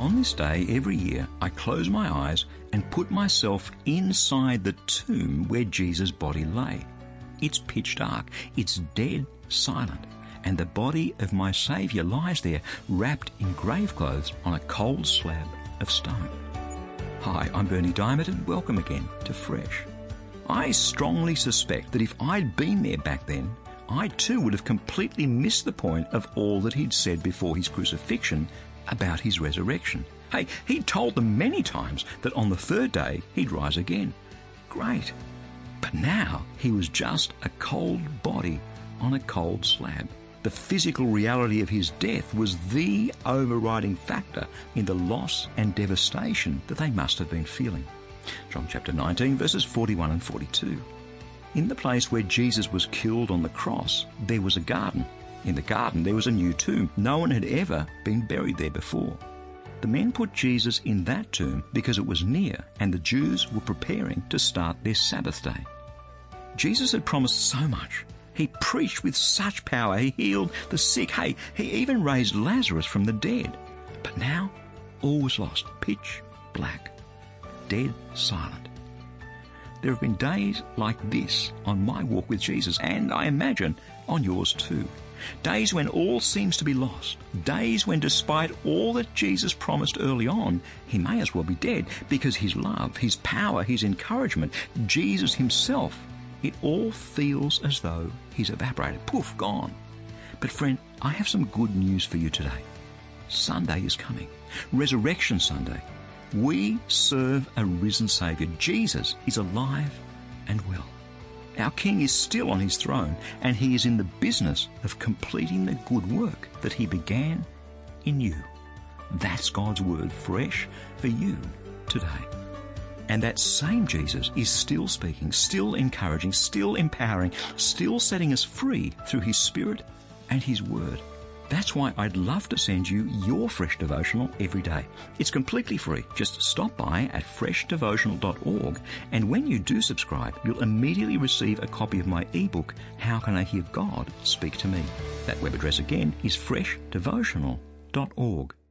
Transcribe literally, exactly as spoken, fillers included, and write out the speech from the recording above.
On this day every year, I close my eyes and put myself inside the tomb where Jesus' body lay. It's pitch dark, it's dead silent, and the body of my Saviour lies there, wrapped in grave clothes on a cold slab of stone. Hi, I'm Bernie Diamond, and welcome again to Fresh. I strongly suspect that if I'd been there back then, I too would have completely missed the point of all that he'd said before his crucifixion about his resurrection. Hey, he'd told them many times that on the third day he'd rise again. Great. But now he was just a cold body on a cold slab. The physical reality of his death was the overriding factor in the loss and devastation that they must have been feeling. John chapter nineteen, verses forty-one and forty-two. In the place where Jesus was killed on the cross, there was a garden. In the garden, there was a new tomb. No one had ever been buried there before. The men put Jesus in that tomb because it was near and the Jews were preparing to start their Sabbath day. Jesus had promised so much. He preached with such power. He healed the sick. Hey, he even raised Lazarus from the dead. But now, all was lost. Pitch black. Dead silent. There have been days like this on my walk with Jesus, and I imagine on yours too. Days when all seems to be lost. Days when, despite all that Jesus promised early on, he may as well be dead, because his love, his power, his encouragement, Jesus himself, it all feels as though he's evaporated. Poof, gone. But friend, I have some good news for you today. Sunday is coming. Resurrection Sunday. We serve a risen Saviour. Jesus is alive and well. Our King is still on his throne, and he is in the business of completing the good work that he began in you. That's God's word, fresh for you today. And that same Jesus is still speaking, still encouraging, still empowering, still setting us free through his Spirit and his word. That's why I'd love to send you your Fresh Devotional every day. It's completely free. Just stop by at fresh devotional dot org, and when you do subscribe, you'll immediately receive a copy of my ebook, How Can I Hear God Speak to Me? That web address again is fresh devotional dot org.